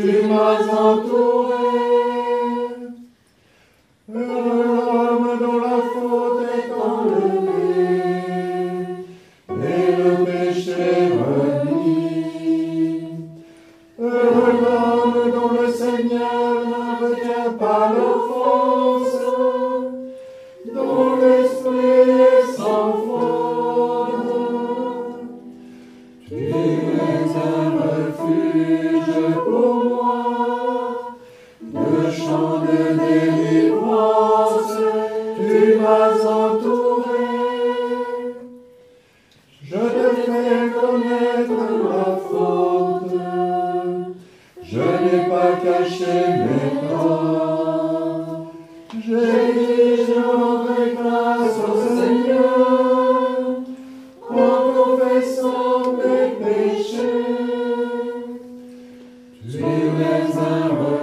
tu m'as entouré. L'homme dont la faute est enlevée, et le péché remis. L'homme dont le Seigneur ne retient pas l'offense, dont l'esprit est sans faute. Tu es un refuge pour moi, le champ de délivrance, tu m'as entouré. Je te fais connaître ma faute, je n'ai pas caché mes torts. J'ai dit, je rendrai grâce au Seigneur, en confessant mes péchés. Tu es un